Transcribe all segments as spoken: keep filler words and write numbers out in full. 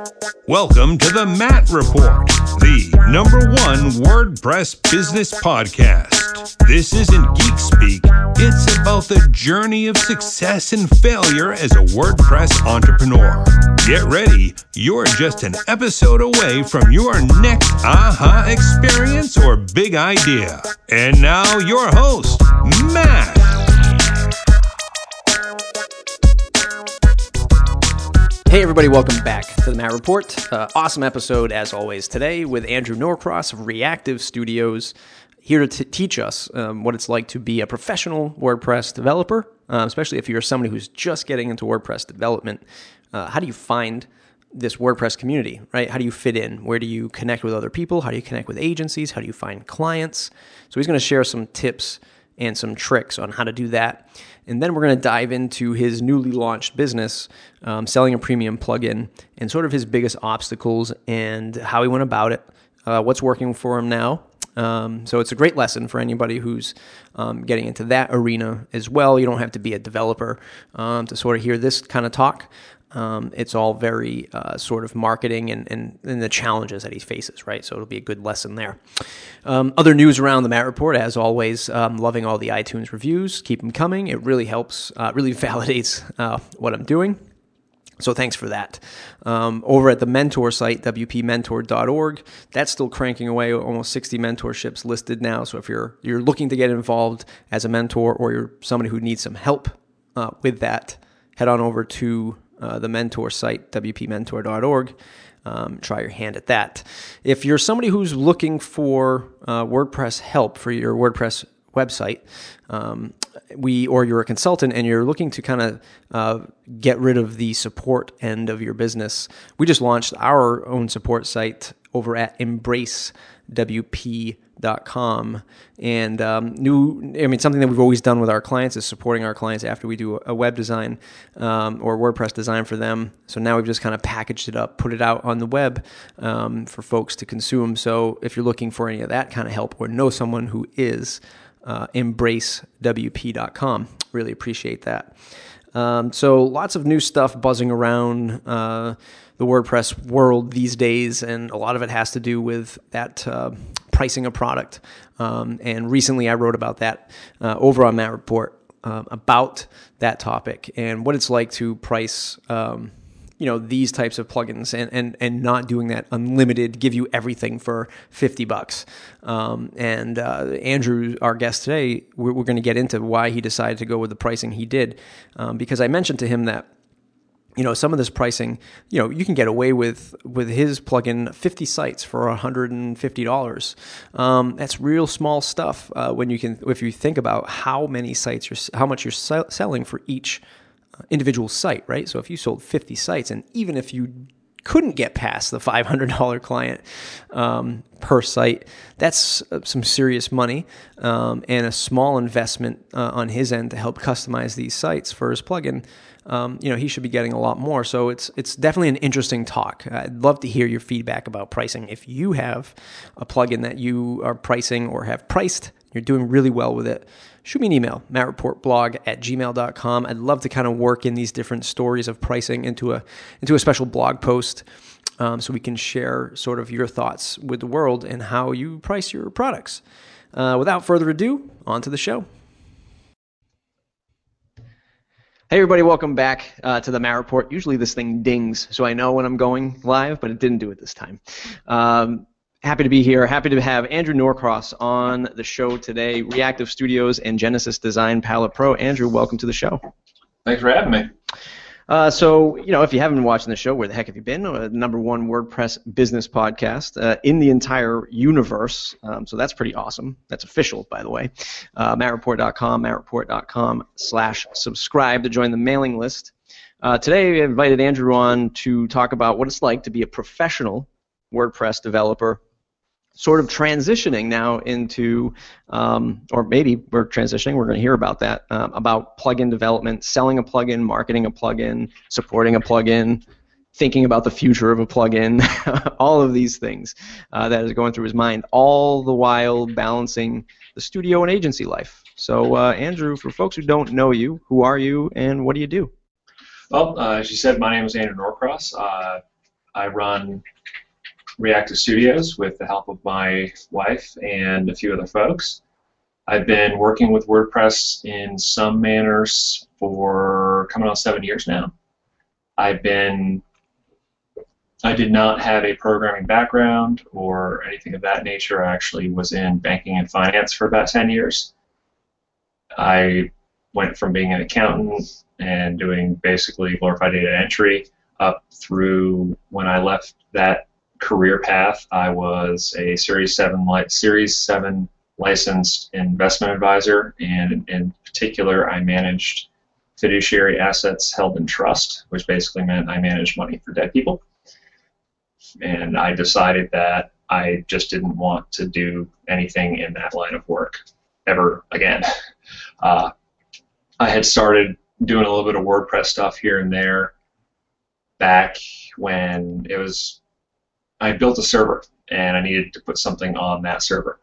Welcome to the Matt Report, the number one WordPress business podcast. This isn't geek speak. It's about the journey of success and failure as a WordPress entrepreneur. Get ready. You're just an episode away from your next aha experience or big idea. And now your host, Matt. Hey everybody, welcome back to the Matt Report. Uh, awesome episode as always today with Andrew Norcross of Reactive Studios, here to t- teach us um, what it's like to be a professional WordPress developer, uh, especially if you're somebody who's just getting into WordPress development. Uh, how do you find this WordPress community, right? How do you fit in? Where do you connect with other people? How do you connect with agencies? How do you find clients? So he's going to share some tips and some tricks on how to do that. And then we're going to dive into his newly launched business, um, selling a premium plugin, and sort of his biggest obstacles and how he went about it, uh, what's working for him now. Um, so it's a great lesson for anybody who's um, getting into that arena as well. You don't have to be a developer um, to sort of hear this kind of talk. Um, it's all very uh, sort of marketing and, and, and the challenges that he faces, right? So it'll be a good lesson there. Um, other news around the Matt Report, as always, um, loving all the iTunes reviews. Keep them coming. It really helps, uh, really validates uh, what I'm doing. So thanks for that. Um, over at the mentor site, W P mentor dot org, that's still cranking away, almost sixty mentorships listed now. So if you're you're looking to get involved as a mentor or you're somebody who needs some help uh, with that, head on over to Uh, the mentor site, W P mentor dot org. Um, try your hand at that. If you're somebody who's looking for uh, WordPress help for your WordPress website, um, we or you're a consultant and you're looking to kind of uh, get rid of the support end of your business, we just launched our own support site over at embrace W P dot com. And um, new, I mean, something that we've always done with our clients is supporting our clients after we do a web design um, or WordPress design for them. So now we've just kind of packaged it up, put it out on the web um, for folks to consume. So if you're looking for any of that kind of help or know someone who is, uh, embrace W P dot com. Really appreciate that. Um, so lots of new stuff buzzing around uh, the WordPress world these days, and a lot of it has to do with that uh, pricing a product. Um, and recently I wrote about that uh, over on Matt Report uh, about that topic and what it's like to price um, you know, these types of plugins and, and, and not doing that unlimited, give you everything for fifty bucks. Um, and uh, Andrew, our guest today, we're, we're going to get into why he decided to go with the pricing he did. Um, because I mentioned to him that, you know, some of this pricing, you know, you can get away with with his plugin fifty sites for one hundred fifty dollars. Um, that's real small stuff uh, when you can, if you think about how many sites you're, how much you're sell, selling for each individual site, right? So if you sold fifty sites, and even if you couldn't get past the five hundred dollars client um, per site, that's some serious money um, and a small investment uh, on his end to help customize these sites for his plugin. Um, you know, he should be getting a lot more. So it's it's definitely an interesting talk. I'd love to hear your feedback about pricing. If you have a plugin that you are pricing or have priced, you're doing really well with it, shoot me an email, mattreportblog at gmail dot com. I'd love to kind of work in these different stories of pricing into a into a special blog post um, so we can share sort of your thoughts with the world and how you price your products. Uh, without further ado, on to the show. Hey everybody, welcome back uh, to the Matt Report. Usually this thing dings, so I know when I'm going live, but it didn't do it this time. Um, happy to be here. Happy to have Andrew Norcross on the show today, Reactive Studios and Genesis Design Palette Pro. Andrew, welcome to the show. Thanks for having me. Uh, so, you know, if you haven't been watching the show, where the heck have you been? Uh, number one WordPress business podcast uh, in the entire universe. Um, so that's pretty awesome. That's official, by the way. Uh, matt report dot com, matt report dot com slash subscribe to join the mailing list. Uh, today, we invited Andrew on to talk about what it's like to be a professional WordPress developer, sort of transitioning now into, um, or maybe we're transitioning, we're going to hear about that, um, about plugin development, selling a plugin, marketing a plugin, supporting a plugin, thinking about the future of a plugin, all of these things uh, that is going through his mind, all the while balancing the studio and agency life. So, uh, Andrew, for folks who don't know you, who are you and what do you do? Well, uh, as you said, my name is Andrew Norcross. Uh, I run Reactive Studios with the help of my wife and a few other folks. I've been working with WordPress in some manners for coming on seven years now. I've been, I did not have a programming background or anything of that nature. I actually was in banking and finance for about ten years. I went from being an accountant and doing basically glorified data entry up through when I left that career path. I was a Series seven, li- Series seven licensed investment advisor, and in particular, I managed fiduciary assets held in trust, which basically meant I managed money for dead people. And I decided that I just didn't want to do anything in that line of work ever again. Uh, I had started doing a little bit of WordPress stuff here and there back when it was, I built a server and I needed to put something on that server.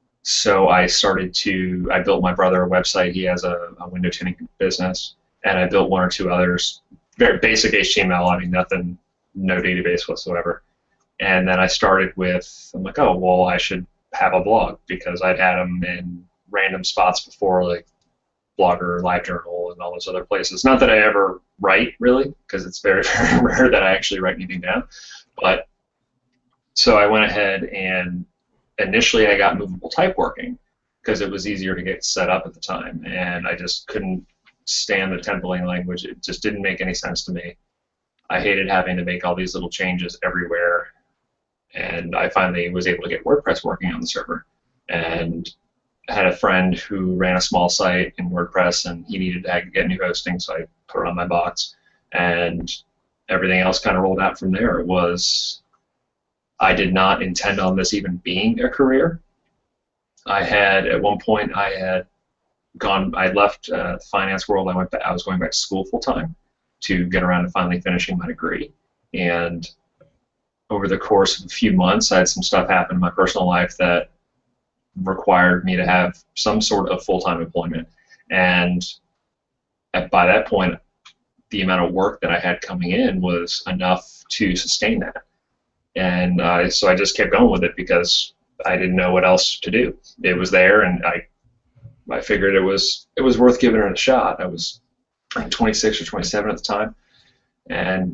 So I started to, I built my brother a website. He has a, a window tinting business, and I built one or two others. Very basic H T M L, I mean, nothing, no database whatsoever. And then I started with, I'm like, oh, well, I should have a blog, because I'd had them in random spots before, like Blogger, LiveJournal, and all those other places. Not that I ever write, really, because it's very, very rare that I actually write anything down. But so I went ahead and initially I got Movable Type working because it was easier to get set up at the time, and I just couldn't stand the templating language. It just didn't make any sense to me. I hated having to make all these little changes everywhere, and I finally was able to get WordPress working on the server, and I had a friend who ran a small site in WordPress, and he needed to get new hosting, so I put it on my box, and everything else kind of rolled out from there. It was, I did not intend on this even being a career. I had, at one point, I had gone, I left uh, the finance world. I went back, I was going back to school full time to get around to finally finishing my degree. And over the course of a few months, I had some stuff happen in my personal life that required me to have some sort of full-time employment. And at, by that point, the amount of work that I had coming in was enough to sustain that. And uh, so I just kept going with it because I didn't know what else to do. It was there, and I I figured it was it was worth giving it a shot. I was twenty-six or twenty-seven at the time, and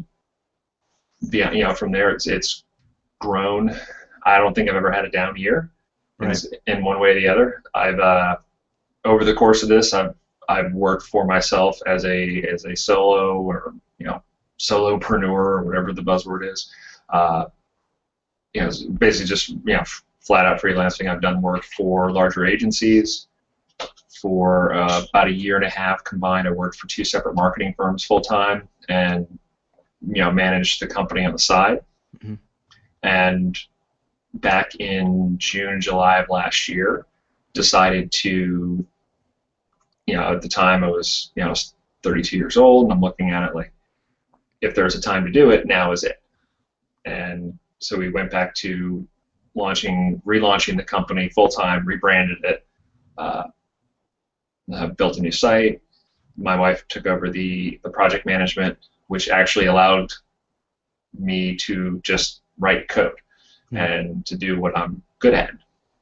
the, you know, from there it's it's grown. I don't think I've ever had a down year, right, in, in one way or the other. I've uh, over the course of this, I've I've worked for myself as a as a solo or you know solopreneur or whatever the buzzword is. Uh, you know, basically just you know flat out freelancing. I've done work for larger agencies. For uh, about a year and a half combined, I worked for two separate marketing firms full time, and you know managed the company on the side. Mm-hmm. And back in June, July of last year, decided to, you know, at the time I was, you know, I was thirty-two years old, and I'm looking at it like, if there's a time to do it, now is it. And so we went back to launching, relaunching the company full time, rebranded it, uh, uh, built a new site. My wife took over the, the project management, which actually allowed me to just write code mm-hmm. and to do what I'm good at.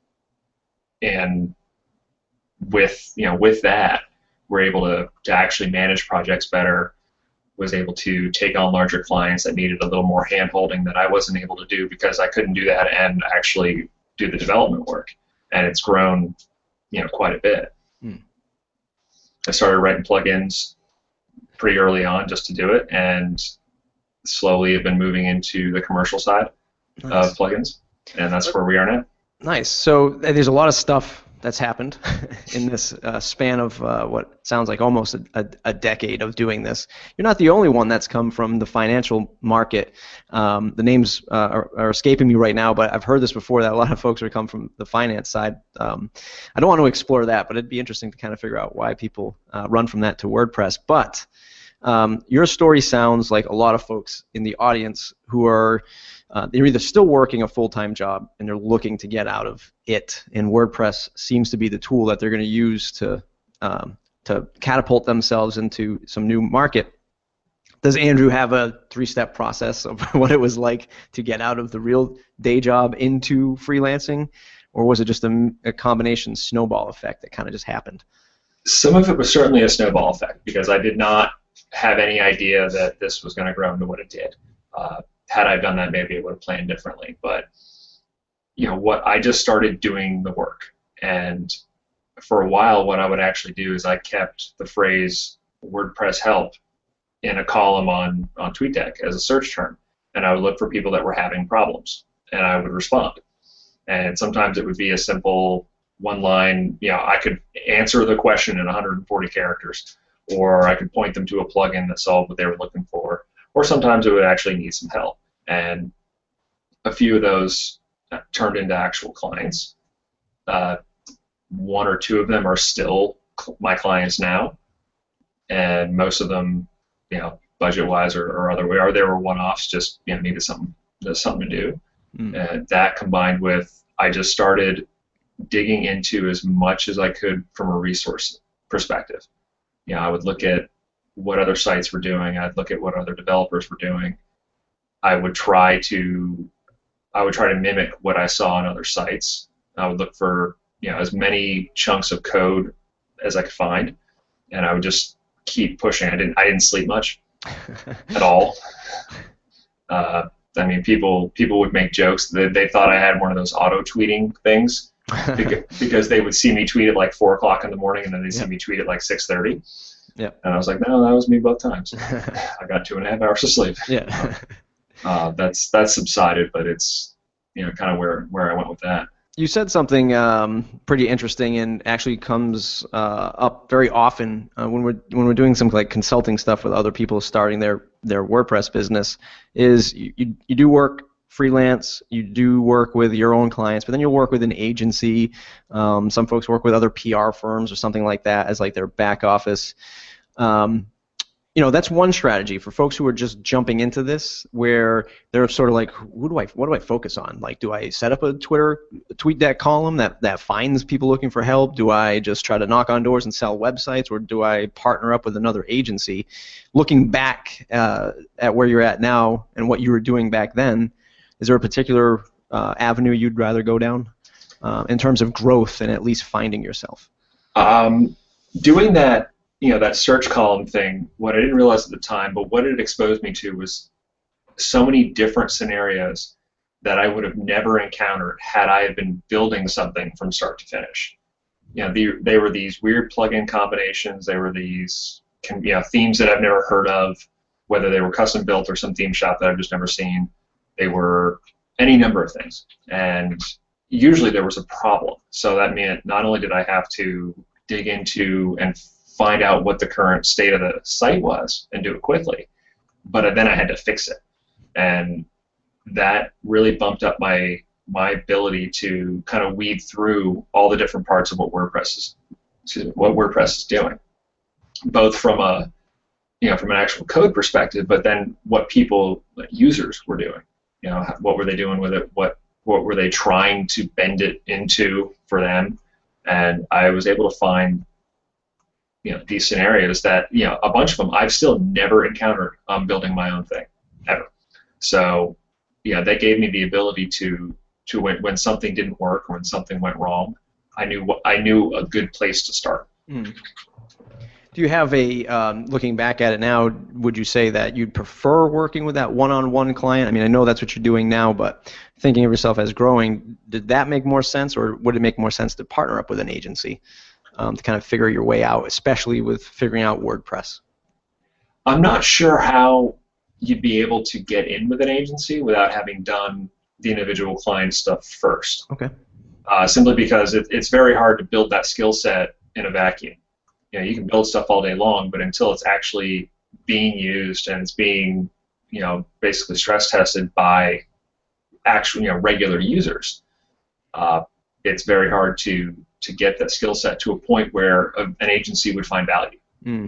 And with you know with that, we're able to, to actually manage projects better. Was able to take on larger clients that needed a little more hand-holding that I wasn't able to do because I couldn't do that and actually do the development work. And it's grown, you know, quite a bit. Hmm. I started writing plugins pretty early on just to do it, and slowly have been moving into the commercial side nice. of plugins, and that's where we are now. Nice. So there's a lot of stuff that's happened in this uh, span of uh, what sounds like almost a, a, a decade of doing this. You're not the only one that's come from the financial market. Um, the names uh, are, are escaping me right now, but I've heard this before, that a lot of folks are come from the finance side. Um, I don't want to explore that, but it'd be interesting to kind of figure out why people uh, run from that to WordPress. But um, your story sounds like a lot of folks in the audience who are Uh, they're either still working a full-time job and they're looking to get out of it, and WordPress seems to be the tool that they're going to use to um, to catapult themselves into some new market. Does Andrew have a three-step process of what it was like to get out of the real day job into freelancing, or was it just a, a combination snowball effect that kind of just happened? Some of it was certainly a snowball effect because I did not have any idea that this was going to grow into what it did. Uh, had I done that, maybe it would have planned differently. But you know, what I just started doing the work, and for a while, what I would actually do is I kept the phrase WordPress help in a column on on TweetDeck as a search term, and I would look for people that were having problems, and I would respond. And sometimes it would be a simple one line, you know, I could answer the question in one hundred forty characters, or I could point them to a plugin that solved what they were looking for, or sometimes it would actually need some help. And a few of those turned into actual clients. Uh, one or two of them are still my clients now, and most of them, you know, budget-wise or, or other way, or they were one-offs, just you know, needed something, something to do. Mm. And that combined with, I just started digging into as much as I could from a resource perspective. You know, I would look at what other sites were doing. I'd look at what other developers were doing. I would try to, I would try to mimic what I saw on other sites. I would look for, you know, as many chunks of code as I could find, and I would just keep pushing. I didn't, I didn't sleep much at all. Uh, I mean, people, people would make jokes that they thought I had one of those auto tweeting things because, because they would see me tweet at like four o'clock in the morning, and then they see yep. me tweet at like six thirty. Yeah. And I was like, no, that was me both times. I got two and a half hours of sleep. Yeah. uh, that's that's subsided, but it's, you know, kind of where where I went with that. You said something um, pretty interesting, and actually comes uh, up very often uh, when we're when we're doing some like consulting stuff with other people starting their their WordPress business. Is you you, you do work freelance, you do work with your own clients, but then you'll work with an agency. Um, some folks work with other P R firms or something like that as like their back office. Um, you know, that's one strategy for folks who are just jumping into this, where they're sort of like, who do I, what do I focus on? Like, do I set up a Twitter, a TweetDeck column that, that finds people looking for help? Do I just try to knock on doors and sell websites, or do I partner up with another agency? Looking back uh, at where you're at now and what you were doing back then, is there a particular uh, avenue you'd rather go down uh, in terms of growth and at least finding yourself? Um, doing that. You know, that search column thing, what I didn't realize at the time, but what it exposed me to was so many different scenarios that I would have never encountered had I have been building something from start to finish. You know, the, they were these weird plugin combinations. They were these, you know, themes that I've never heard of, whether they were custom built or some theme shop that I've just never seen. They were any number of things. And usually there was a problem. So that meant not only did I have to dig into and find out what the current state of the site was and do it quickly, but then I had to fix it, and that really bumped up my my ability to kind of weed through all the different parts of what WordPress is, excuse me, what WordPress is doing, both from a you know from an actual code perspective, but then what people, users, were doing. You know, what were they doing with it? What what were they trying to bend it into for them? And I was able to find, you know, these scenarios that, you know, a bunch of them I've still never encountered um, building my own thing, ever. So, yeah, that gave me the ability to, to when, when something didn't work or when something went wrong, I knew what, I knew a good place to start. Mm. Do you have a, um, looking back at it now, would you say that you'd prefer working with that one-on-one client? I mean, I know that's what you're doing now, but thinking of yourself as growing, did that make more sense, or would it make more sense to partner up with an agency? Um, to kind of figure your way out, especially with figuring out WordPress? I'm not sure how you'd be able to get in with an agency without having done the individual client stuff first. Okay. Uh, simply because it, it's very hard to build that skill set in a vacuum. You know, you can build stuff all day long, but until it's actually being used and it's being, you know, basically stress tested by actual, you know, regular users, uh, it's very hard to to get that skill set to a point where a, an agency would find value. Mm.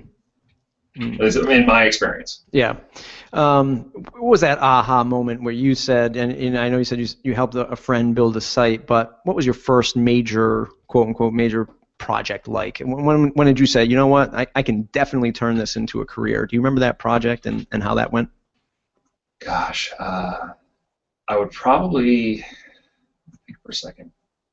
Mm. In my experience. Yeah. Um, what was that aha moment where you said, and, and I know you said you, you helped a, a friend build a site, but what was your first major, quote unquote, major project like? And when, when, when did you say, you know what, I, I can definitely turn this into a career? Do you remember that project and, and how that went? Gosh, uh, I would probably, think for a second,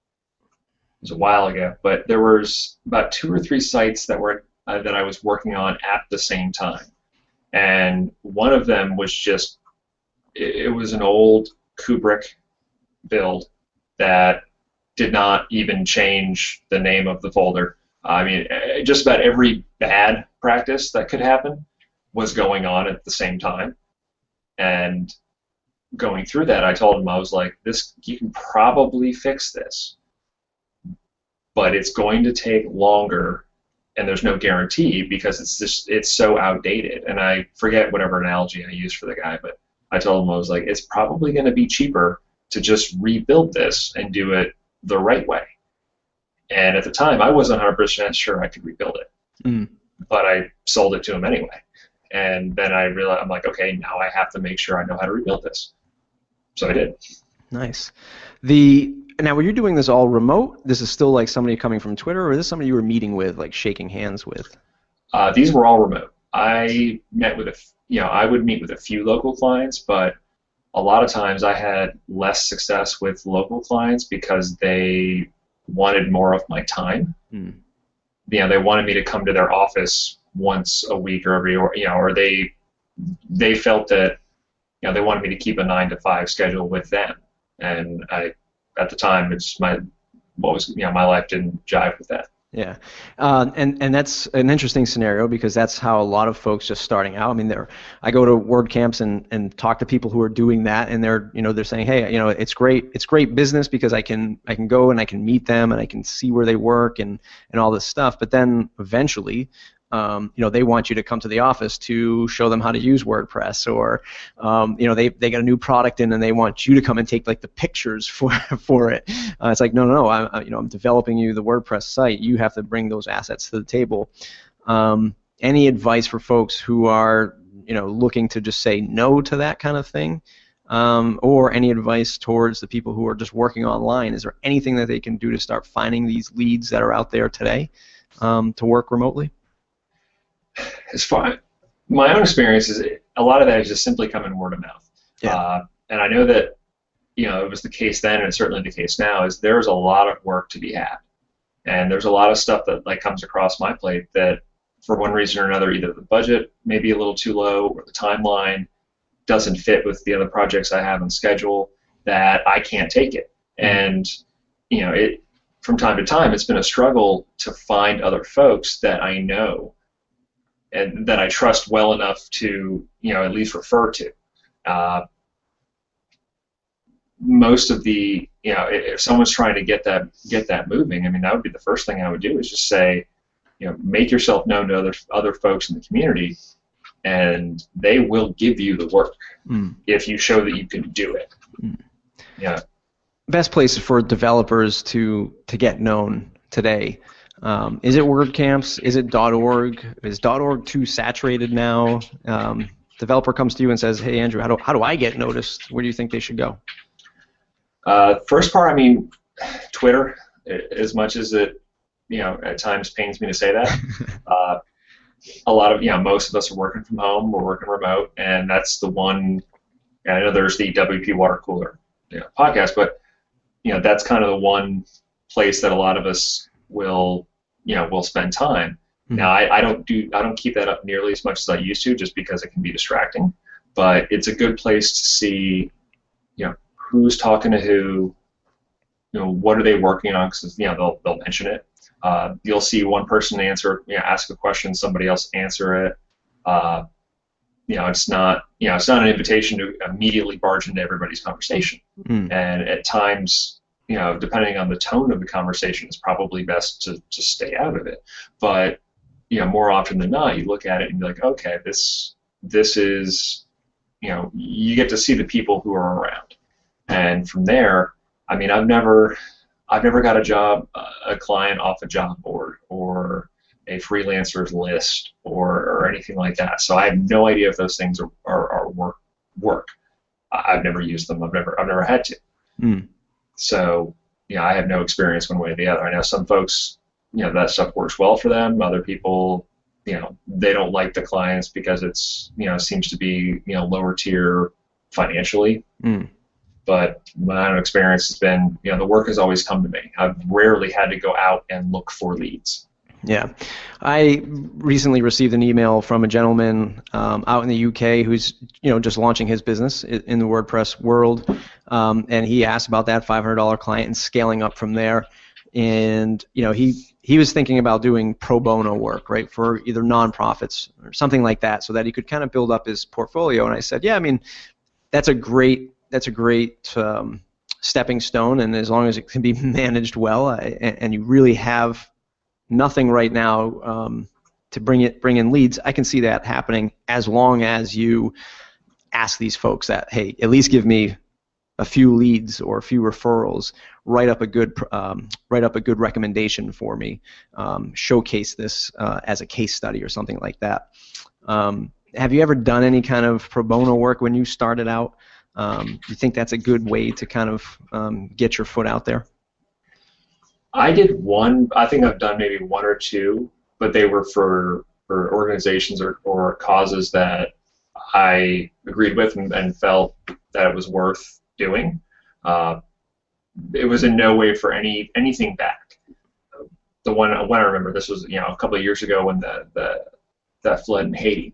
it was a while ago, but there was about two or three sites that were uh, that I was working on at the same time. And one of them was just, it, it was an old Kubrick build that did not even change the name of the folder. I mean, just about every bad practice that could happen was going on at the same time. And going through that, I told him, I was like, this, you can probably fix this, but it's going to take longer, and there's no guarantee because it's just, it's so outdated. And I forget whatever analogy I used for the guy, but I told him, I was like, it's probably going to be cheaper to just rebuild this and do it the right way. And at the time, I wasn't one hundred percent sure I could rebuild it, mm. but I sold it to him anyway. And then I realized, I'm like, okay, now I have to make sure I know how to rebuild this. So I did. Nice. The now, were you doing this all remote? This is still like somebody coming from Twitter, or is this somebody you were meeting with, like shaking hands with? Uh, these were all remote. I met with a, you know, I would meet with a few local clients, but a lot of times I had less success with local clients because they wanted more of my time. Mm. You know, they wanted me to come to their office once a week or every, or you know, or they they felt that, you know, they wanted me to keep a nine to five schedule with them, and I, at the time, it's my what was you know my life didn't jive with that. Yeah, uh, and and that's an interesting scenario because that's how a lot of folks just starting out. I mean, they're I go to WordCamps and, and talk to people who are doing that, and they're you know they're saying, hey, you know, it's great, it's great business because I can I can go and I can meet them and I can see where they work and and all this stuff. But then eventually, Um, you know, they want you to come to the office to show them how to use WordPress, or um, you know, they they got a new product in and they want you to come and take like the pictures for for it. Uh, it's like, no, no, no, I, I, you know, I'm developing you the WordPress site. You have to bring those assets to the table. Um, any advice for folks who are, you know, looking to just say no to that kind of thing, um, or any advice towards the people who are just working online? Is there anything that they can do to start finding these leads that are out there today um, to work remotely? As far my own experience is, a lot of that is just simply coming word of mouth. Yeah. Uh, and I know that, you know, it was the case then, and it's certainly the case now. Is there's a lot of work to be had, and there's a lot of stuff that like comes across my plate that, for one reason or another, either the budget may be a little too low, or the timeline doesn't fit with the other projects I have on schedule, that I can't take it. Mm-hmm. And you know, it from time to time, it's been a struggle to find other folks that I know and that I trust well enough to, you know, at least refer to. Uh, most of the, you know, if someone's trying to get that get that moving, I mean, that would be the first thing I would do, is just say, you know, make yourself known to other other folks in the community, and they will give you the work mm. if you show that you can do it. Mm. Yeah. Best place for developers to to get known today. Um, is it WordCamps? Is it .org? Is .org too saturated now? Um, developer comes to you and says, "Hey, Andrew, how do how do I get noticed? Where do you think they should go?" Uh, first part, I mean, Twitter. As much as it, you know, at times pains me to say that, uh, a lot of, you know, most of us are working from home. We're working remote, and that's the one. I know there's the W P Water Cooler, you know, podcast, but you know, that's kind of the one place that a lot of us will. You know, we'll spend time. Mm-hmm. Now, I, I don't do, I don't keep that up nearly as much as I used to, just because it can be distracting. But it's a good place to see, you know, who's talking to who, you know, what are they working on? Because you know, they'll they'll mention it. Uh, you'll see one person answer, you know, ask a question, somebody else answer it. Uh, you know, it's not, you know, it's not an invitation to immediately barge into everybody's conversation. Mm. And at times, you know, depending on the tone of the conversation, it's probably best to, to stay out of it. But, you know, more often than not, you look at it and be like, okay, this this is, you know, you get to see the people who are around. And from there, I mean, I've never, I've never got a job, a client off a job board or a freelancer's list or, or anything like that. So I have no idea if those things are, are, are work. work. I've never used them. I've never, I've never had to. Mm. So, you know, I have no experience one way or the other. I know some folks you know, that stuff works well for them. Other people, you know, they don't like the clients because it's, you know, seems to be, you know, lower tier financially. Mm. But my own experience has been, you know, the work has always come to me. I've rarely had to go out and look for leads. Yeah. I recently received an email from a gentleman um, out in the U K who's, you know, just launching his business in the WordPress world. Um, and he asked about that five hundred dollar client and scaling up from there. And, you know, he, he was thinking about doing pro bono work, right, for either nonprofits or something like that, so that he could kind of build up his portfolio. And I said, yeah, I mean, that's a great, that's a great um, stepping stone. And as long as it can be managed well, I, and, and you really have nothing right now um, to bring it, bring in leads, I can see that happening as long as you ask these folks that, hey, at least give me a few leads or a few referrals, write up a good um, write up a good recommendation for me, um, showcase this uh, as a case study or something like that. Um, have you ever done any kind of pro bono work when you started out? Um, do you think that's a good way to kind of um, get your foot out there? I did one. I think I've done maybe one or two, but they were for for organizations or, or causes that I agreed with and, and felt that it was worth doing. Uh, it was in no way for any anything back. The one when I remember, this was, you know, a couple of years ago when the, the that flood in Haiti.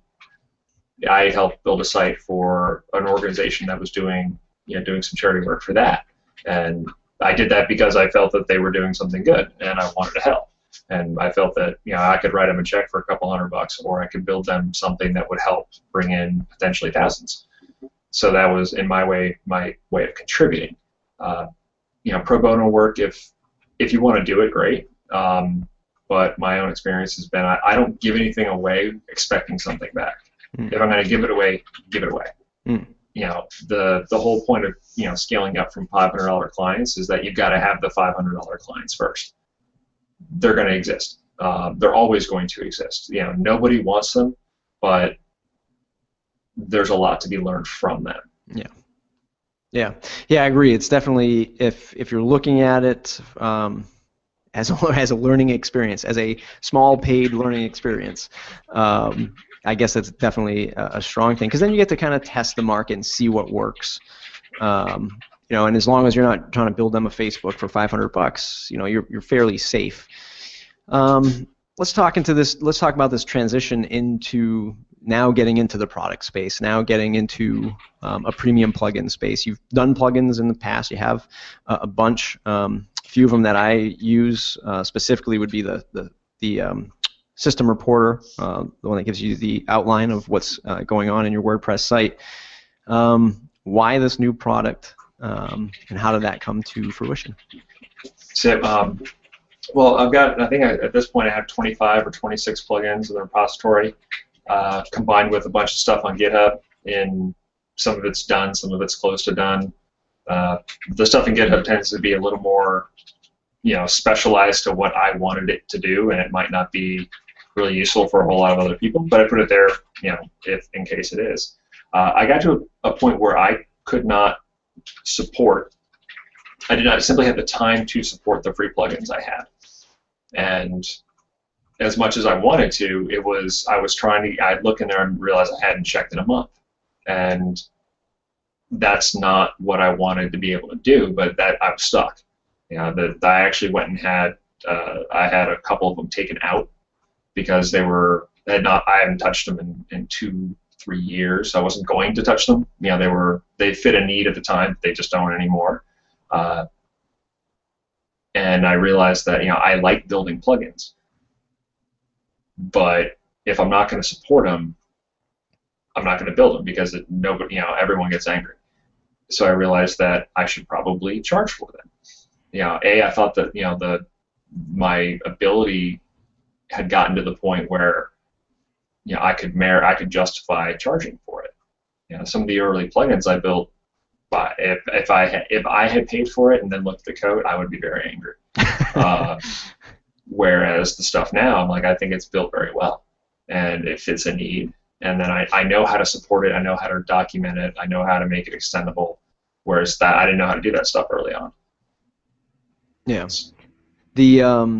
I helped build a site for an organization that was doing, you know, doing some charity work for that, and I did that because I felt that they were doing something good and I wanted to help. And I felt that, you know, I could write them a check for a couple hundred bucks, or I could build them something that would help bring in potentially thousands. So that was, in my way, my way of contributing. Uh, you know, pro bono work, if if you want to do it, great. Um, but my own experience has been, I, I don't give anything away expecting something back. Mm. If I'm going to give it away, give it away. Mm. You know, the the whole point of, you know, scaling up from five hundred dollar clients is that you've got to have the five hundred dollar clients first. They're going to exist. Uh, they're always going to exist. You know, nobody wants them, but there's a lot to be learned from them. Yeah. Yeah. Yeah, I agree. It's definitely, if if you're looking at it um, as a, as a learning experience, as a small paid learning experience, um, I guess that's definitely a, a strong thing, because then you get to kind of test the market and see what works. Um, you know, and as long as you're not trying to build them a Facebook for five hundred bucks, you know, you're you're fairly safe. Um, let's talk into this. Let's talk about this transition into now getting into the product space. Now getting into um, a premium plugin space. You've done plugins in the past. You have uh, a bunch. Um, a few of them that I use uh, specifically would be the the the um, System Reporter, uh, the one that gives you the outline of what's uh, going on in your WordPress site. Um, why this new product, um, and how did that come to fruition? So, um, well, I've got, I think I, at this point I have twenty-five or twenty-six plugins in the repository, uh, combined with a bunch of stuff on GitHub. And some of it's done, some of it's close to done. Uh, the stuff in GitHub tends to be a little more, you know, specialized to what I wanted it to do, and it might not be really useful for a whole lot of other people, but I put it there, you know, if in case it is. Uh, I got to a, a point where I could not support, I did not simply have the time to support the free plugins I had. And as much as I wanted to, it was, I was trying to, I'd look in there and realize I hadn't checked in a month. And that's not what I wanted to be able to do, but that I was stuck. You know, that I actually went and had, uh, I had a couple of them taken out because they were, they had not, I hadn't touched them in, in two, three years. I wasn't going to touch them. You know, they were, they fit a need at the time. They just don't anymore. Uh, and I realized that, you know, I like building plugins, but if I'm not going to support them, I'm not going to build them because it, nobody, you know, everyone gets angry. So I realized that I should probably charge for them. You know, A, I thought that, you know, the my ability had gotten to the point where, you know, I could merit, I could justify charging for it. You know, some of the early plugins I built, but if if I had, if I had paid for it and then looked at the code, I would be very angry. uh, whereas the stuff now, I'm like, I think it's built very well, and it fits a need. And then I, I know how to support it. I know how to document it. I know how to make it extendable. Whereas that I didn't know how to do that stuff early on. Yeah. The um,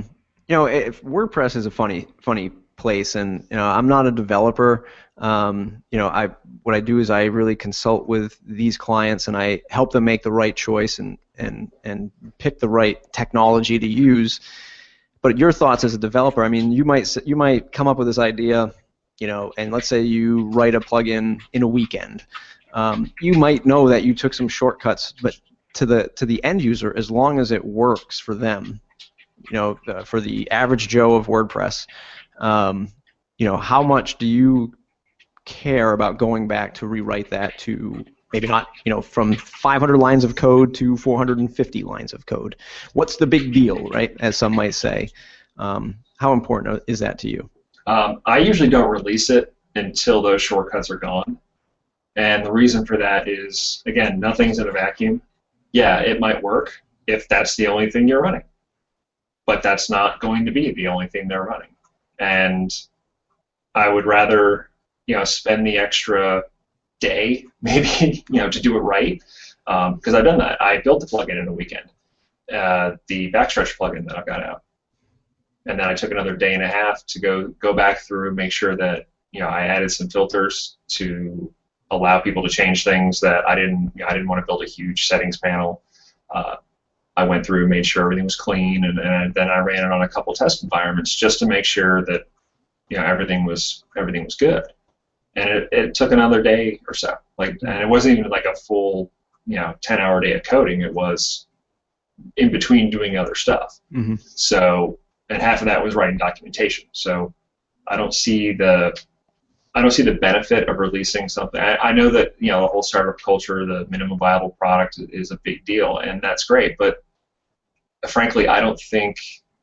You know, if WordPress is a funny, funny place, and you know, I'm not a developer. Um, you know, I what I do is I really consult with these clients, and I help them make the right choice and and and pick the right technology to use. But your thoughts as a developer, I mean, you might you might come up with this idea, you know, and let's say you write a plugin in a weekend. Um, you might know that you took some shortcuts, but to the to the end user, as long as it works for them, you know, uh, for the average Joe of WordPress, um, you know, how much do you care about going back to rewrite that to maybe not, you know, from five hundred lines of code to four hundred fifty lines of code? What's the big deal, right, as some might say? Um, how important is that to you? Um, I usually don't release it until those shortcuts are gone. And the reason for that is, again, nothing's in a vacuum. Yeah, it might work if that's the only thing you're running. But that's not going to be the only thing they're running. And I would rather, you know, spend the extra day, maybe, you know, to do it right, because um, I've done that. I built the plugin in a weekend, uh, the Backstretch plugin that I've got out, and then I took another day and a half to go go back through, make sure that, you know, I added some filters to allow people to change things that I didn't. You know, I didn't want to build a huge settings panel. Uh, I went through, made sure everything was clean, and, and then I ran it on a couple test environments just to make sure that, you know, everything was everything was good. And it, it took another day or so. Like, and it wasn't even like a full, you know, ten-hour day of coding. It was in between doing other stuff. Mm-hmm. So, and half of that was writing documentation. So, I don't see the, I don't see the benefit of releasing something. I, I know that, you know, the whole startup culture, the minimum viable product is a big deal, and that's great. But frankly, I don't think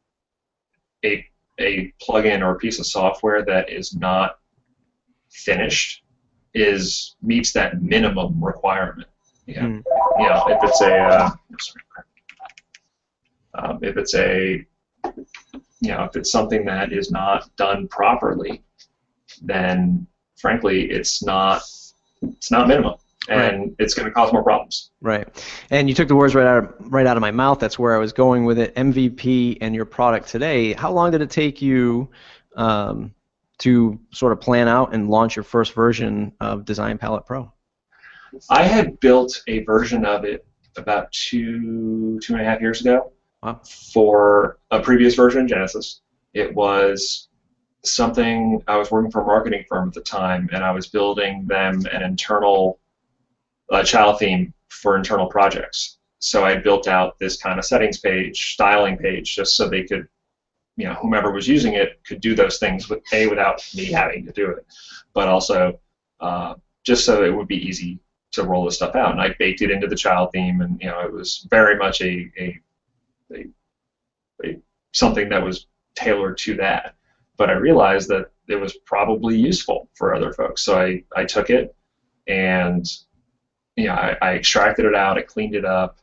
a a plugin or a piece of software that is not finished is meets that minimum requirement. Yeah, mm. You know, if it's a uh, um, if it's a you know if it's something that is not done properly, then frankly it's not it's not minimum, and right. It's going to cause more problems. Right. And you took the words right out of, right out of my mouth. That's where I was going with it. M V P and your product today. How long did it take you um, to sort of plan out and launch your first version of Design Palette Pro? I had built a version of it about two two and a half years ago. Wow. For a previous version, Genesis. It was something, I was working for a marketing firm at the time, and I was building them an internal uh, child theme for internal projects. So I built out this kind of settings page, styling page, just so they could, you know, whomever was using it could do those things with A, without me having to do it, but also uh, just so it would be easy to roll this stuff out. And I baked it into the child theme, and you know, it was very much a, a, a, a something that was tailored to that. But I realized that it was probably useful for other folks, so I, I took it and, you know, I, I extracted it out, I cleaned it up,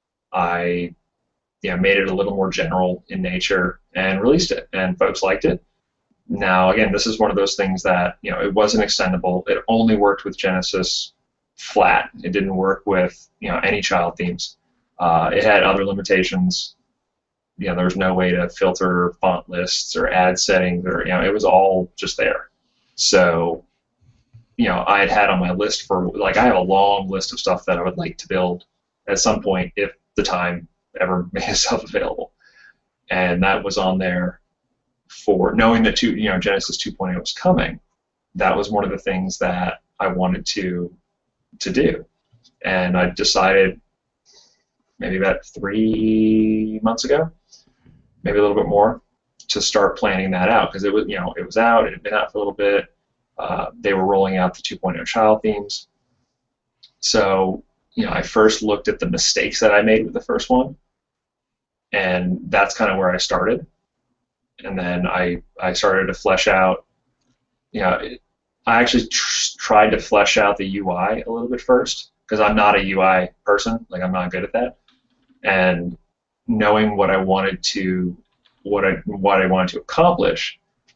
I, you know, made it a little more general in nature and released it, and folks liked it. Now, again, this is one of those things that, you know, it wasn't extendable. It only worked with Genesis flat. It didn't work with, you know, any child themes. Uh, it had other limitations. You know, there was no way to filter font lists or add settings, or, you know, it was all just there. So, you know, I had had on my list for, like, I have a long list of stuff that I would like to build at some point if the time ever made itself available. And that was on there for knowing that, two, you know, Genesis two point oh was coming. That was one of the things that I wanted to to do. And I decided maybe about three months ago, maybe a little bit more, to start planning that out, because it was, you know, it was out, it had been out for a little bit. Uh, they were rolling out the two point oh child themes. So, you know, I first looked at the mistakes that I made with the first one, and that's kind of where I started. And then I, I started to flesh out, you know, I actually tr- tried to flesh out the U I a little bit first, because I'm not a U I person, like I'm not good at that. And knowing what I wanted to, what I what I wanted to accomplish,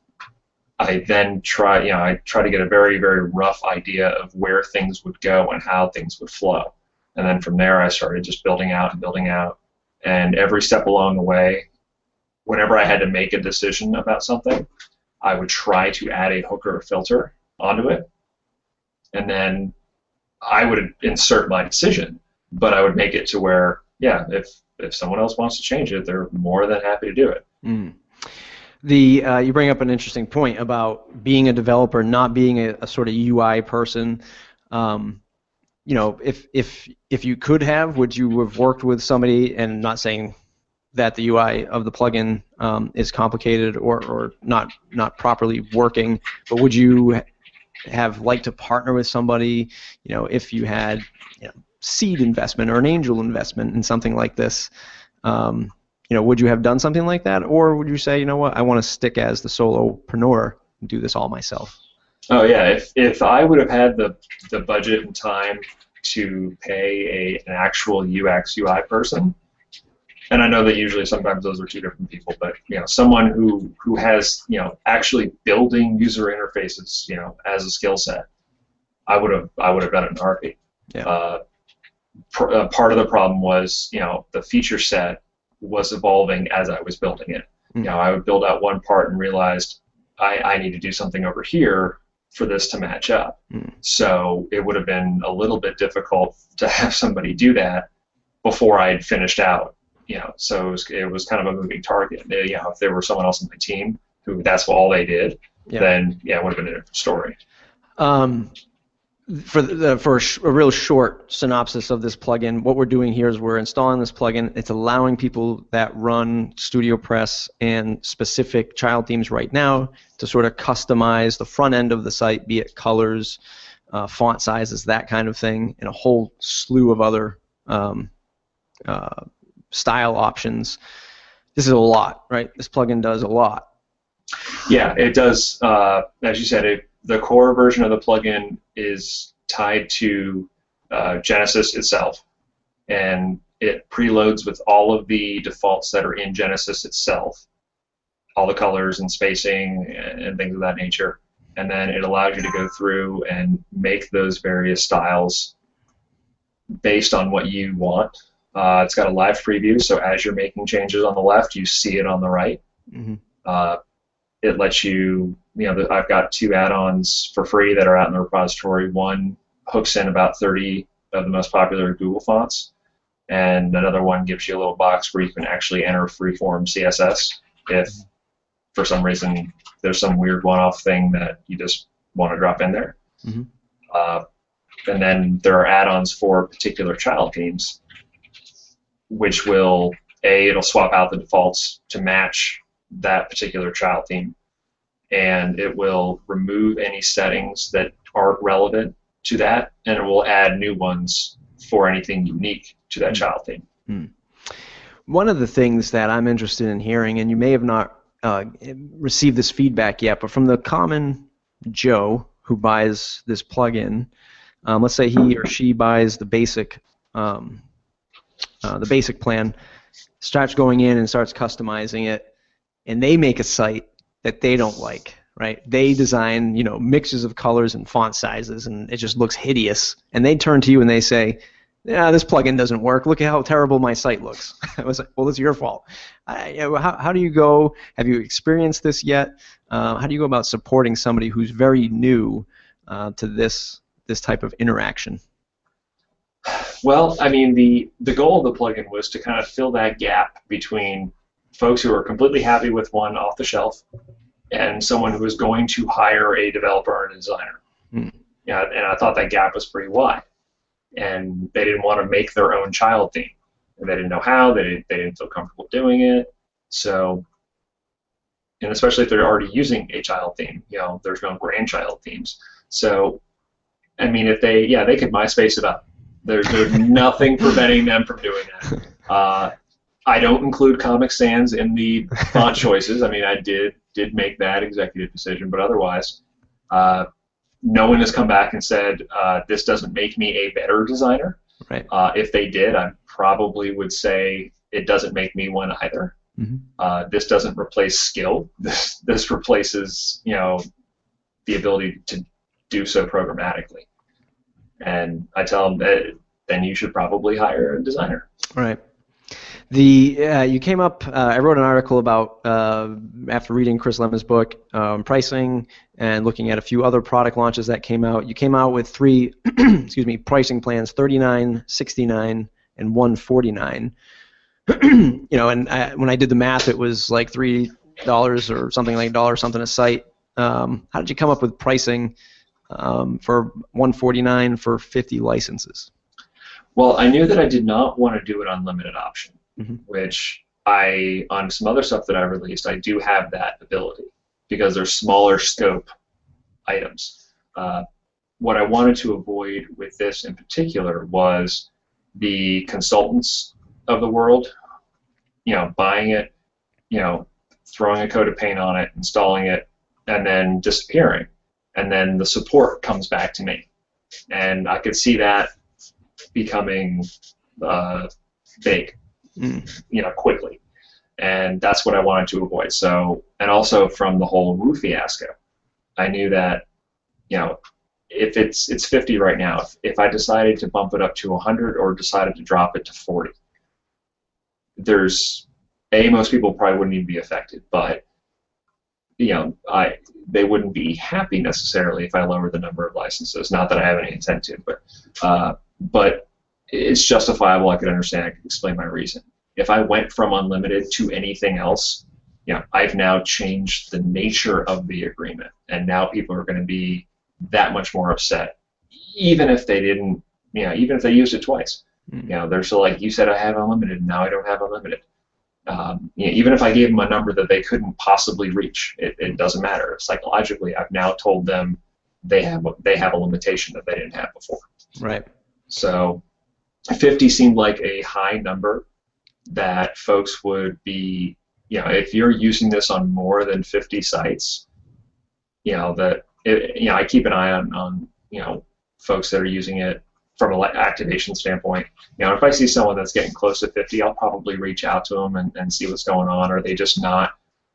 I then try, you know, I try to get a very, very rough idea of where things would go and how things would flow. And then from there, I started just building out and building out. And every step along the way, whenever I had to make a decision about something, I would try to add a hook or a filter onto it, and then I would insert my decision, but I would make it to where, yeah, if if someone else wants to change it, they're more than happy to do it. Mm. The uh, you bring up an interesting point about being a developer, not being a, a sort of U I person. Um, you know, if if if you could have, would you have worked with somebody? And not saying that the U I of the plugin um, is complicated or, or not not properly working, but would you have liked to partner with somebody? You know, if you had you know, seed investment or an angel investment in something like this. Um, You know, would you have done something like that, or would you say, you know what, I want to stick as the solopreneur and do this all myself? Oh yeah, if if I would have had the the budget and time to pay a an actual U X U I person, and I know that usually sometimes those are two different people, but you know, someone who who has you know actually building user interfaces, you know, as a skill set, I would have I would have done it in a heartbeat. Yeah. Uh, pr- uh, part of the problem was you know the feature set was evolving as I was building it. Mm. You know, I would build out one part and realized I, I need to do something over here for this to match up. Mm. So it would have been a little bit difficult to have somebody do that before I had finished out. You know, so it was, it was kind of a moving target. You know, if there were someone else on my team who that's all they did, yeah. then yeah, it would have been a different story. Um, For the, for a, sh- a real short synopsis of this plugin, what we're doing here is we're installing this plugin. It's allowing people that run StudioPress and specific child themes right now to sort of customize the front end of the site, be it colors, uh, font sizes, that kind of thing, and a whole slew of other um, uh, style options. This is a lot, right? This plugin does a lot. Yeah, it does. Uh, as you said, it, the core version of the plugin is tied to uh, Genesis itself, and it preloads with all of the defaults that are in Genesis itself, all the colors and spacing and, and things of that nature, and then it allows you to go through and make those various styles based on what you want. Uh, it's got a live preview, so as you're making changes on the left, you see it on the right. Mm-hmm. Uh, it lets you, you know, I've got two add-ons for free that are out in the repository. One hooks in about thirty of the most popular Google fonts, and another one gives you a little box where you can actually enter freeform C S S if, for some reason, there's some weird one-off thing that you just want to drop in there. Mm-hmm. Uh, and then there are add-ons for particular child themes, which will, A, it'll swap out the defaults to match that particular child theme, and it will remove any settings that aren't relevant to that, and it will add new ones for anything unique to that child theme. Mm. One of the things that I'm interested in hearing, and you may have not uh, received this feedback yet, but from the common Joe who buys this plugin, um, let's say he or she buys the basic um, uh, the basic plan, starts going in and starts customizing it, and they make a site that they don't like, right? They design, you know, mixes of colors and font sizes, and it just looks hideous. And they turn to you and they say, "Yeah, this plugin doesn't work. Look at how terrible my site looks." I was like, "Well, it's your fault." I, you know, how, how do you go? Have you experienced this yet? Uh, how do you go about supporting somebody who's very new uh, to this this type of interaction? Well, I mean, the the goal of the plugin was to kind of fill that gap between folks who are completely happy with one off the shelf and someone who is going to hire a developer or a designer. Hmm. Yeah, and I thought that gap was pretty wide. And they didn't want to make their own child theme. And they didn't know how. They didn't, they didn't feel comfortable doing it. So, and especially if they're already using a child theme, you know, there's no grandchild themes. So, I mean, if they, yeah, they could MySpace it up. There's, there's nothing preventing them from doing that. Uh, I don't include Comic Sans in the font choices. I mean, I did did make that executive decision, but otherwise, uh, no one has come back and said, uh, this doesn't make me a better designer. Right. Uh, if they did, I probably would say it doesn't make me one either. Mm-hmm. Uh, this doesn't replace skill. This this replaces, you know, the ability to do so programmatically. And I tell them that then you should probably hire a designer. Right. The uh, you came up. Uh, I wrote an article about uh, after reading Chris Lemon's book, um, pricing, and looking at a few other product launches that came out. You came out with three, excuse me, pricing plans: thirty-nine, sixty-nine, and one forty-nine. You know, and I, when I did the math, it was like three dollars or something like a dollar something a site. Um, how did you come up with pricing um, for one forty-nine for fifty licenses? Well, I knew that I did not want to do an unlimited option, mm-hmm. which I, on some other stuff that I released, I do have that ability because they're smaller scope items. Uh, what I wanted to avoid with this in particular was the consultants of the world, you know, buying it, you know, throwing a coat of paint on it, installing it, and then disappearing. And then the support comes back to me. And I could see that becoming uh, big, mm. you know, quickly. And that's what I wanted to avoid. So, and also from the whole Woo fiasco, I knew that, you know, if it's it's fifty right now, if, if I decided to bump it up to one hundred or decided to drop it to forty, there's, A, most people probably wouldn't even be affected, but, you know, I they wouldn't be happy necessarily if I lowered the number of licenses. Not that I have any intent to, but uh, but it's justifiable. I could understand. I could explain my reason. If I went from unlimited to anything else, you know, I've now changed the nature of the agreement, and now people are going to be that much more upset, even if they didn't, you know, even if they used it twice. Mm-hmm. You know, they're still like, you said I have unlimited, now I don't have unlimited. Um, you know, even if I gave them a number that they couldn't possibly reach, it, it doesn't matter. Psychologically, I've now told them they have they have a limitation that they didn't have before. Right. So fifty seemed like a high number that folks would be, you know, if you're using this on more than fifty sites, you know, that, it, you know, I keep an eye on, on, you know, folks that are using it from an activation standpoint. You know, if I see someone that's getting close to fifty, I'll probably reach out to them and, and see what's going on. Are they just not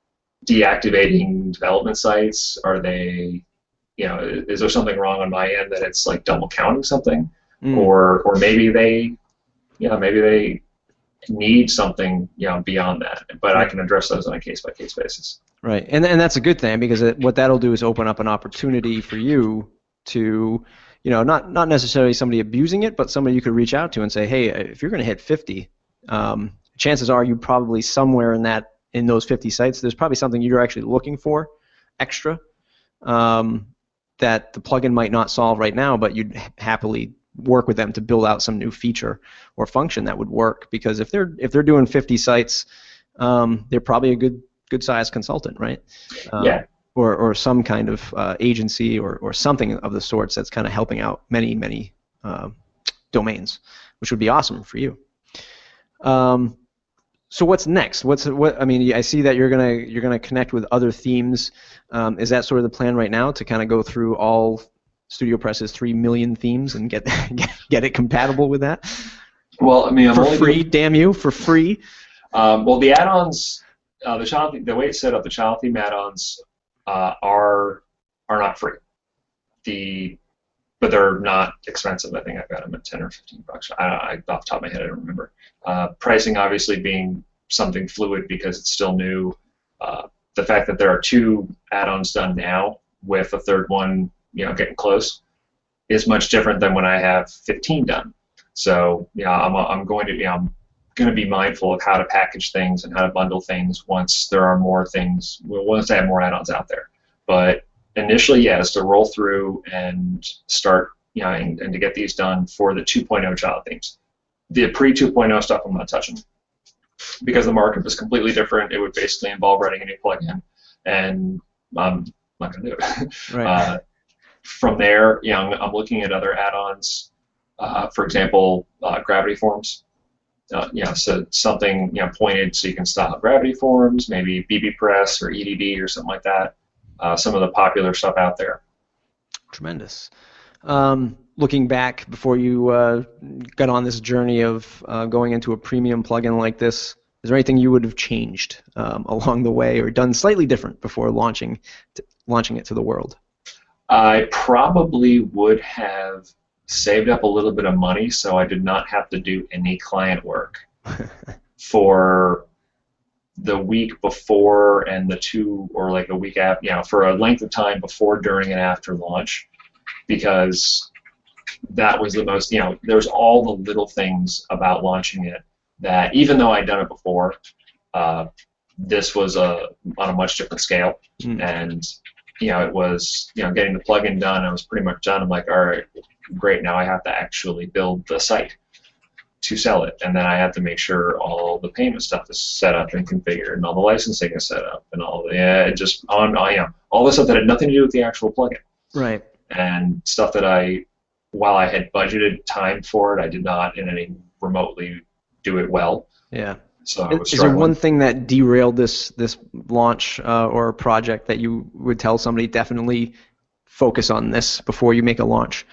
deactivating development sites? Are they, you know, is there something wrong on my end that it's like double counting something? Mm. Or or maybe they, you know, maybe they need something, you know, beyond that. But I can address those on a case-by-case basis. Right, and and that's a good thing, because it, what that'll do is open up an opportunity for you to, you know, not not necessarily somebody abusing it, but somebody you could reach out to and say, hey, if you're going to hit fifty, um, chances are you probably somewhere in that in those fifty sites, there's probably something you're actually looking for extra um, that the plugin might not solve right now, but you'd happily work with them to build out some new feature or function that would work. Because if they're if they're doing fifty sites, um, they're probably a good good sized consultant, right? Um, yeah. Or, or some kind of uh, agency or, or something of the sorts that's kind of helping out many, many uh, domains, which would be awesome for you. Um, so what's next? What's what? I mean, I see that you're gonna you're gonna connect with other themes. Um, is that sort of the plan right now, to kind of go through all StudioPress's three million themes and get get, get it compatible with that? Well, I mean, I'm for only free. Doing, damn you, for free. Um, well, the add-ons, uh, the child, the way it's set up, the child theme add-ons. Uh, are are not free. The but they're not expensive. I think I've got them at ten or fifteen bucks. I, I off the top of my head, I don't remember. Uh, pricing obviously being something fluid because it's still new. Uh, the fact that there are two add-ons done now with a third one, you know, getting close, is much different than when I have fifteen done. So yeah, I'm I'm going to you know, I'm going to be mindful of how to package things and how to bundle things once there are more things, once I have more add-ons out there. But initially, yes, to roll through and start, you know, and, and to get these done for the two point oh child themes. The pre two point oh stuff I'm not touching, because the markup is completely different. It would basically involve writing a new plugin, and I'm not going to do it. Right. Uh, from there, you know, I'm, I'm looking at other add-ons. Uh, for example, uh, Gravity Forms. Uh, you know, so something, you know, pointed so you can style Gravity Forms, maybe bbPress or E D D or something like that. Uh, some of the popular stuff out there. Tremendous. Um, looking back before you uh, got on this journey of uh, going into a premium plugin like this, is there anything you would have changed um, along the way or done slightly different before launching to, launching it to the world? I probably would have saved up a little bit of money so I did not have to do any client work for the week before and the two or like a week after, you know, for a length of time before, during, and after launch, because that was the most, you know, there's all the little things about launching it that even though I'd done it before, uh, this was a, on a much different scale. Mm. And, you know, it was, you know, getting the plugin done, I was pretty much done. I'm like, all right, great, now I have to actually build the site to sell it, and then I have to make sure all the payment stuff is set up and configured, and all the licensing is set up, and all the yeah, it just on, you know, all the stuff that had nothing to do with the actual plugin. Right. And stuff that I, while I had budgeted time for it, I did not in any remotely do it well. Yeah. So I was Is there one thing that derailed this this launch uh, or project that you would tell somebody definitely focus on this before you make a launch?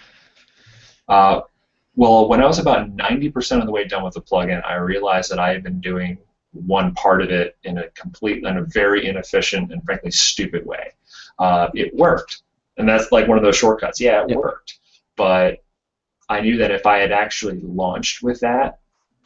Uh, Well, when I was about ninety percent of the way done with the plugin, I realized that I had been doing one part of it in a complete, in a very inefficient and frankly stupid way. Uh, it worked, and that's like one of those shortcuts. Yeah, it yep. worked, but I knew that if I had actually launched with that,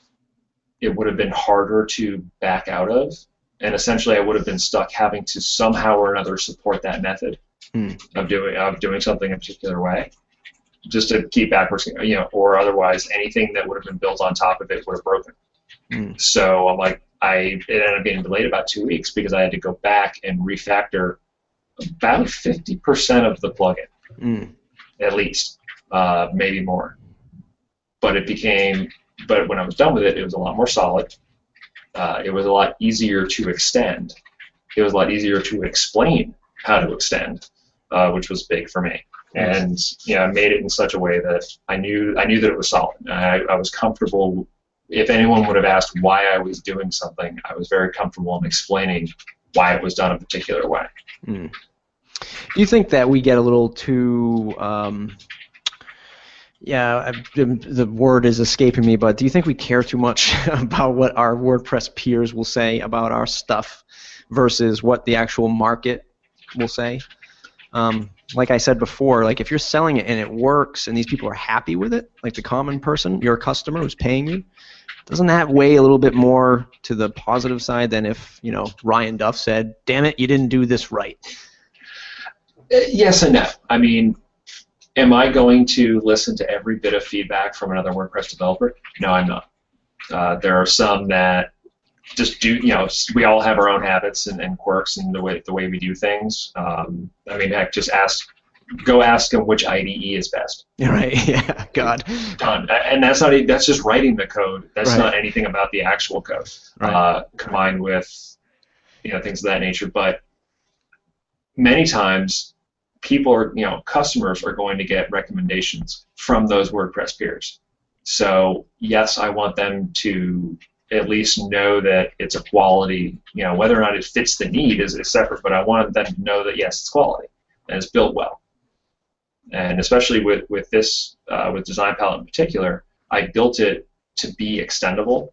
it would have been harder to back out of, and essentially I would have been stuck having to somehow or another support that method mm. of doing of doing something a particular way, just to keep backwards, you know, or otherwise anything that would have been built on top of it would have broken. Mm. So I'm like, I it ended up getting delayed about two weeks because I had to go back and refactor about fifty percent of the plugin, mm. at least, uh, maybe more. But it became, but when I was done with it, it was a lot more solid. Uh, it was a lot easier to extend. It was a lot easier to explain how to extend, uh, which was big for me. And you know, I made it in such a way that I knew I knew that it was solid. I, I was comfortable. If anyone would have asked why I was doing something, I was very comfortable in explaining why it was done a particular way. Mm. Do you think that we get a little too, um, yeah, I, the word is escaping me, but do you think we care too much about what our WordPress peers will say about our stuff versus what the actual market will say? Um, like I said before, like if you're selling it and it works and these people are happy with it, like the common person, your customer who's paying you, doesn't that weigh a little bit more to the positive side than if, you know, Ryan Duff said, damn it, you didn't do this right? Yes and no. I mean, am I going to listen to every bit of feedback from another WordPress developer? No, I'm not. Uh, there are some that just do, you know, we all have our own habits and, and quirks and the way the way we do things. Um, I mean, heck, just ask, go ask them which I D E is best. Right. Yeah. God. Done. And that's not that's just writing the code. That's right. Not anything about the actual code. Right. Uh, combined with, you know, things of that nature. But many times, people are, you know, customers are going to get recommendations from those WordPress peers. So yes, I want them to at least know that it's a quality, you know, whether or not it fits the need is, is separate, but I want them to know that yes, it's quality and it's built well. And especially with, with this, uh, with Design Palette in particular, I built it to be extendable.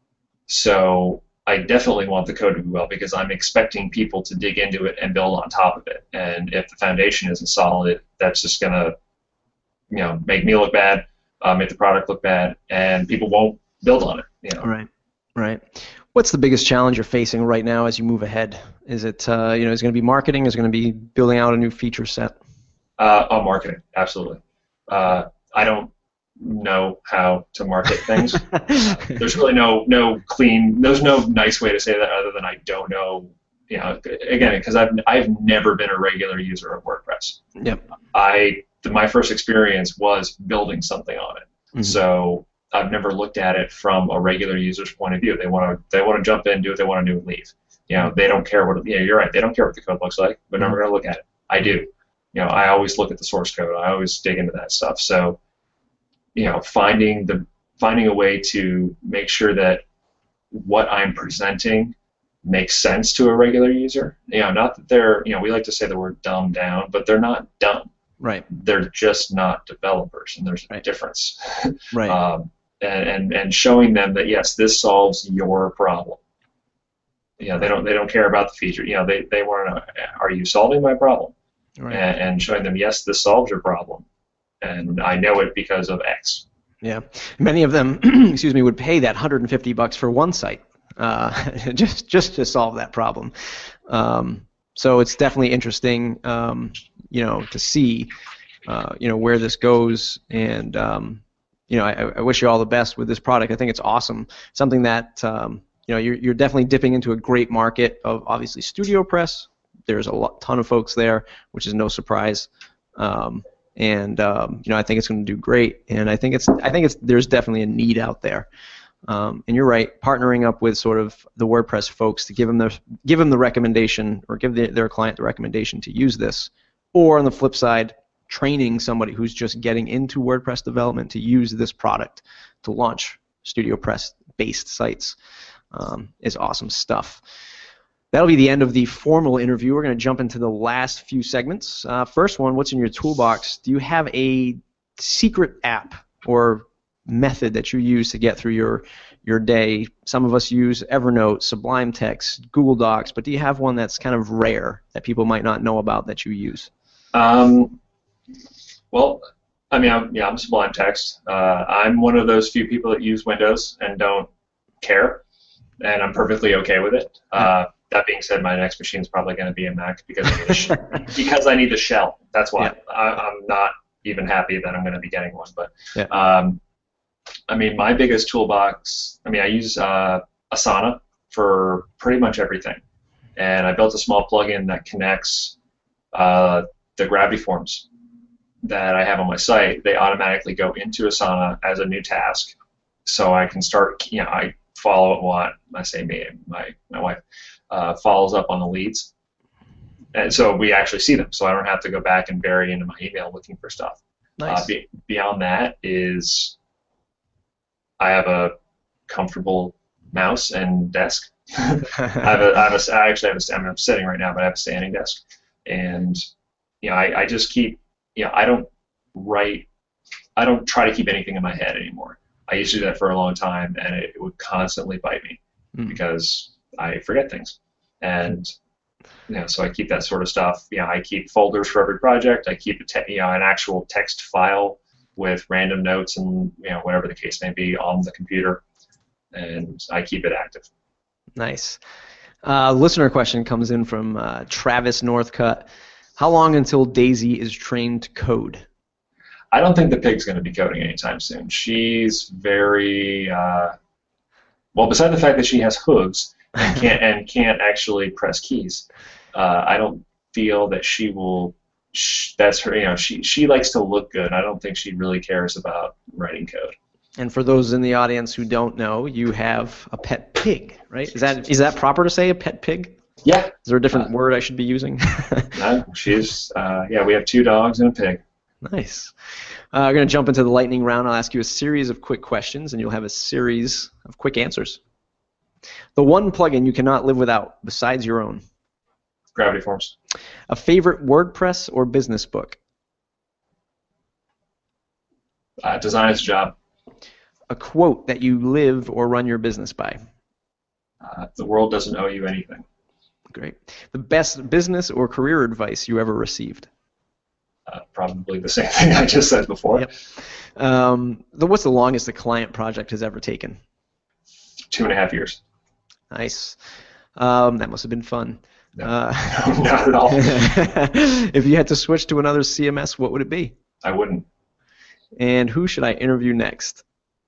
So I definitely want the code to be well because I'm expecting people to dig into it and build on top of it. And if the foundation isn't solid, that's just gonna, you know, make me look bad, uh, make the product look bad, and people won't build on it. You know. Right. Right. What's the biggest challenge you're facing right now as you move ahead? Is it, uh, you know, is it going to be marketing? Is it going to be building out a new feature set? Uh, on marketing, absolutely. Uh, I don't know how to market things. uh, there's really no no clean, there's no nice way to say that other than I don't know. You know, again, because I've I've never been a regular user of WordPress. Yep. I my first experience was building something on it. Mm-hmm. So I've never looked at it from a regular user's point of view. They want to they want to jump in, do what they want to do, and leave. You know, they don't care what. Yeah, you're right. They don't care what the code looks like. They're never going to look at it. I do. You know, I always look at the source code. I always dig into that stuff. So, you know, finding the finding a way to make sure that what I'm presenting makes sense to a regular user. You know, not that they're. You know, we like to say the word dumbed down, but they're not dumb. Right. They're just not developers, and there's a right. difference. Right. um, and, and and showing them that yes, this solves your problem. You know, they don't they don't care about the feature. You know, they they want to know, are you solving my problem? Right. And, and showing them yes, this solves your problem, and I know it because of X. Yeah. Many of them, excuse me, would pay that one hundred fifty bucks for one site. uh, just just to solve that problem. Um, so it's definitely interesting, um, you know, to see, uh, you know, where this goes. And um, you know, I, I wish you all the best with this product. I think it's awesome. Something that um, you know, you're you're definitely dipping into a great market of obviously studio press. There's a lot, ton of folks there, which is no surprise. Um, and um, you know, I think it's going to do great. And I think it's I think it's there's definitely a need out there. Um, and you're right, partnering up with sort of the WordPress folks to give them the give them the recommendation, or give the, their client the recommendation to use this, or on the flip side, training somebody who's just getting into WordPress development to use this product to launch StudioPress-based sites um, is awesome stuff. That'll be the end of the formal interview. We're going to jump into the last few segments. Uh, first one, what's in your toolbox? Do you have a secret app or method that you use to get through your your day? Some of us use Evernote, Sublime Text, Google Docs, but do you have one that's kind of rare that people might not know about that you use? Um, well, I mean, I'm, yeah, I'm Sublime Text. Uh, I'm one of those few people that use Windows and don't care, and I'm perfectly okay with it. Uh, that being said, my next machine is probably going to be a Mac because I need a sh because I need the shell. That's why. Yeah. I, I'm not even happy that I'm going to be getting one. But yeah. um, I mean, my biggest toolbox, I mean, I use uh, Asana for pretty much everything. And I built a small plugin that connects uh, the Gravity forms that I have on my site. They automatically go into Asana as a new task. So I can start, you know, I follow what, I say me, my, my wife, uh, follows up on the leads. And so we actually see them. So I don't have to go back and bury into my email looking for stuff. Nice. Uh, be, beyond that is I have a comfortable mouse and desk. I have a, I have a, I actually have a, I mean, I'm sitting right now, but I have a standing desk. And, you know, I, I just keep, you know, I don't write, I don't try to keep anything in my head anymore. I used to do that for a long time, and it, it would constantly bite me mm. because I forget things. And, you know, so I keep that sort of stuff. You know, I keep folders for every project. I keep a te you know, an actual text file with random notes and, you know, whatever the case may be on the computer, and I keep it active. Nice. Uh, listener question comes in from uh, Travis Northcutt. How long until Daisy is trained to code? I don't think the pig's going to be coding anytime soon. She's very, uh, well, beside the fact that she has hooves and can't, and can't actually press keys, uh, I don't feel that she will, sh that's her, you know, she, she likes to look good. I don't think she really cares about writing code. And for those in the audience who don't know, you have a pet pig, right? Is that, is that proper to say, a pet pig? Yeah. Is there a different uh, word I should be using? No, she's, uh, yeah, we have two dogs and a pig. Nice. Uh, we're going to jump into the lightning round. I'll ask you a series of quick questions, and you'll have a series of quick answers. The one plugin you cannot live without, besides your own? Gravity Forms. A favorite WordPress or business book? Uh, Design is a Job. A quote that you live or run your business by? Uh, the world doesn't owe you anything. Great. The best business or career advice you ever received? Uh, probably the same thing I just said before. Yep. Um, the, what's the longest a client project has ever taken? Two and a half years. Nice. Um, that must have been fun. No, uh, no, not at all. If you had to switch to another C M S, what would it be? I wouldn't. And who should I interview next?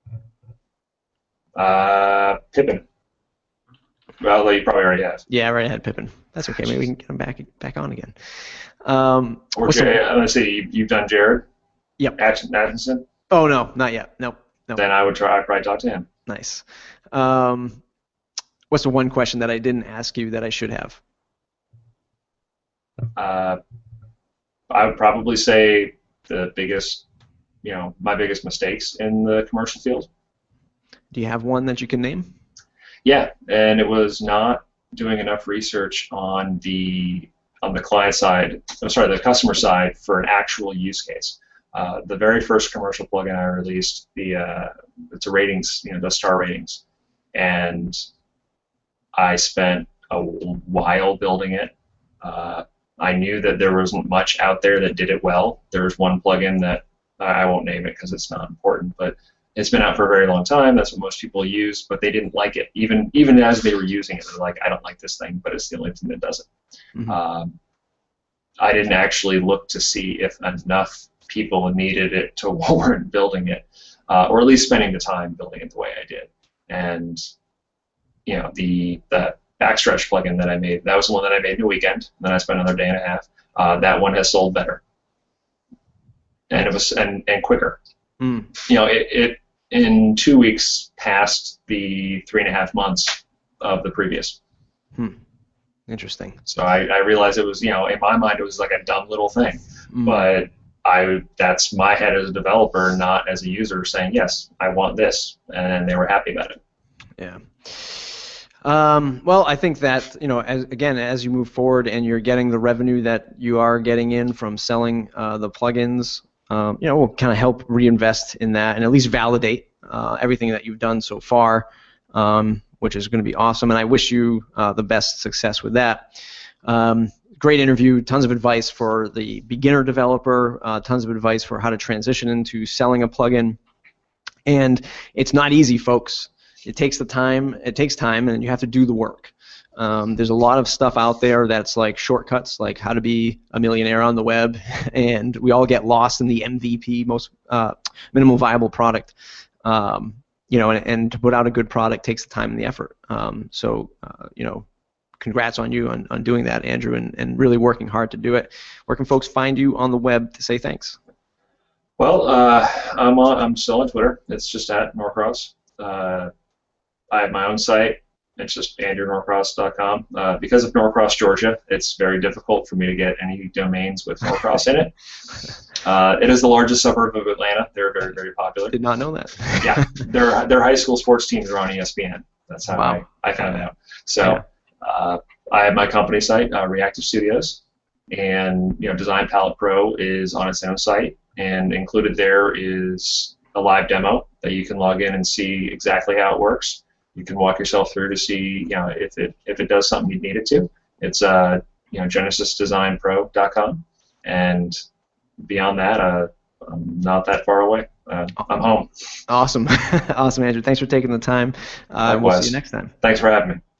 Uh, Pippin. Well, you probably already have. Yeah, I already had Pippin. That's okay. Maybe we can get him back back on again. Um, or Jared, let's see, you, you've done Jared? Yep. Atkinson? Oh, no, not yet. Nope. nope. Then I would try, I'd probably talk to him. Nice. Um, what's the one question that I didn't ask you that I should have? Uh, I would probably say the biggest, you know, my biggest mistakes in the commercial field. Do you have one that you can name? Yeah, and it was not doing enough research on the on the client side, I'm sorry, the customer side for an actual use case. Uh, the very first commercial plugin I released, the uh, it's a ratings, you know, does star ratings, and I spent a while building it. Uh, I knew that there wasn't much out there that did it well. There was one plugin that I won't name it because it's not important, but it's been out for a very long time. That's what most people use, but they didn't like it. Even even as they were using it, they're like, I don't like this thing, but it's the only thing that does it. Mm-hmm. Um, I didn't actually look to see if enough people needed it to warrant building it, uh, or at least spending the time building it the way I did. And you know, the the backstretch plugin that I made, that was the one that I made in a weekend. Then I spent another day and a half. Uh, that one has sold better, and it was and, and quicker. Mm. You know, it, it in two weeks passed the three and a half months of the previous. Hmm. Interesting. So I, I realized it was, you know, in my mind it was like a dumb little thing, mm. but I that's my head as a developer, not as a user, saying yes, I want this, and they were happy about it. Yeah. Um, well, I think that, you know, as, again, as you move forward and you're getting the revenue that you are getting in from selling uh, the plugins, um, you know, will kind of help reinvest in that and at least validate uh, everything that you've done so far, um, which is going to be awesome. And I wish you uh, the best success with that. Um, great interview, tons of advice for the beginner developer, uh, tons of advice for how to transition into selling a plugin. And it's not easy, folks. It takes the time. It takes time, and you have to do the work. Um, there's a lot of stuff out there that's like shortcuts, like how to be a millionaire on the web, and we all get lost in the M V P, most uh, minimal viable product. Um, you know, and, and to put out a good product takes the time and the effort. Um, so, uh, you know, congrats on you on, on doing that, Andrew, and, and really working hard to do it. Where can folks find you on the web to say thanks? Well, uh, I'm on, I'm still on Twitter. It's just at Norcross. Uh, I have my own site. It's just andrew norcross dot com. Uh, because of Norcross, Georgia, it's very difficult for me to get any domains with Norcross in it. Uh, it is the largest suburb of Atlanta. They're very, very popular. Did not know that. Yeah, their their high school sports teams are on E S P N. That's how wow. I, I found out. So yeah. uh, I have my company site, uh, Reactive Studios, and you know, Design Palette Pro is on its own site, and included there is a live demo that you can log in and see exactly how it works. You can walk yourself through to see, you know, if it if it does something you need it to. It's uh, you know, genesis design pro dot com, and beyond that, uh, I'm not that far away. Uh, I'm home. Awesome, awesome, Andrew. Thanks for taking the time. Uh, we'll see you next time. Thanks for having me.